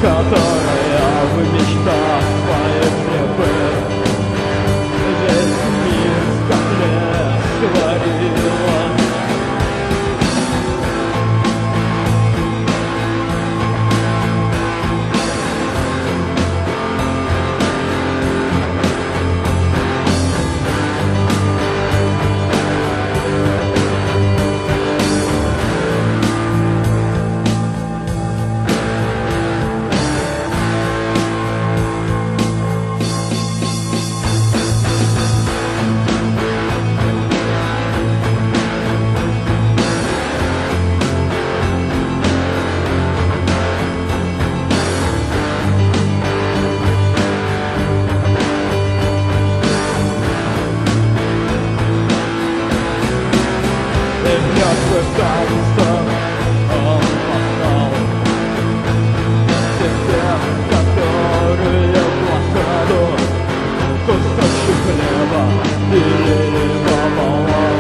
которая в мечтах своих слепых весь мир с котлет сварила. Танца он послал всех тех, которые в блокаду кусочек хлеба делили пополам.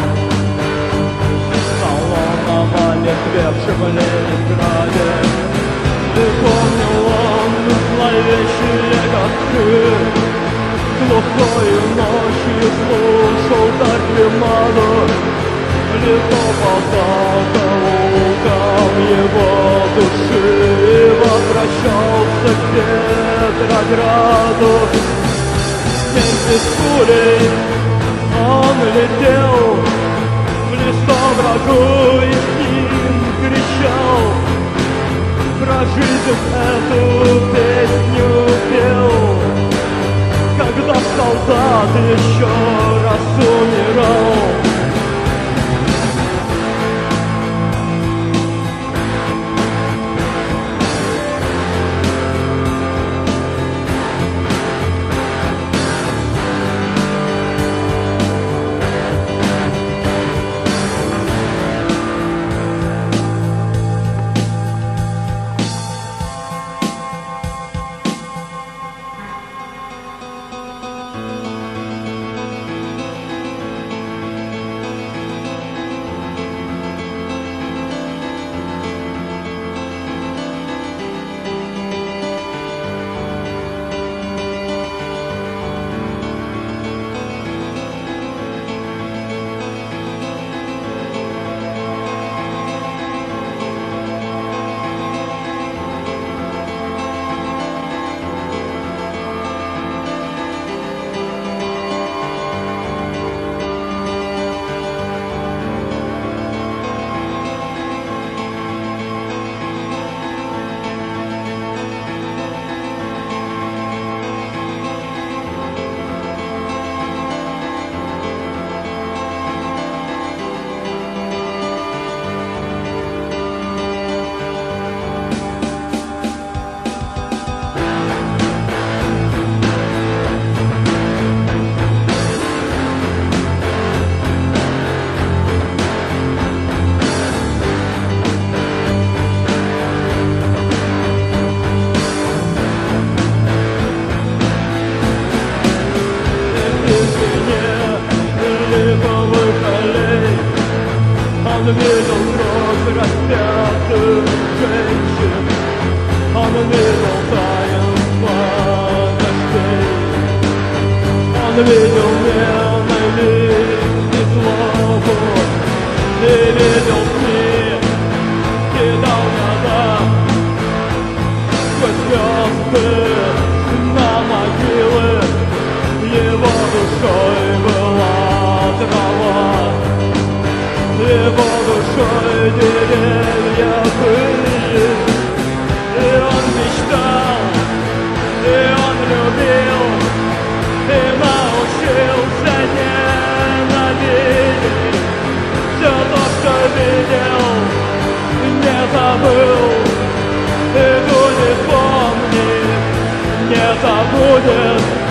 На лунном ветвевшем Ленинграде и помнил он зловещие годки. Глухою ночью слушал Дарквимаду, летал по закоулкам его души и возвращался к Петрограду. Вместе с пулей он летел в лицо врагу и с ним кричал, про жизнь эту песню пел. Когда солдат еще раз умирал, он видел кровь распятых женщин, он видел таинство гостей, он видел ненависть и злобу, и видел сны, кидал назад сквозь звезды на могилы. Его душой была трава, его душой деревья были, и он мечтал, и он любил, и научился ненавидеть. Все то, что видел, не забыл, и будет помнить, не забудет.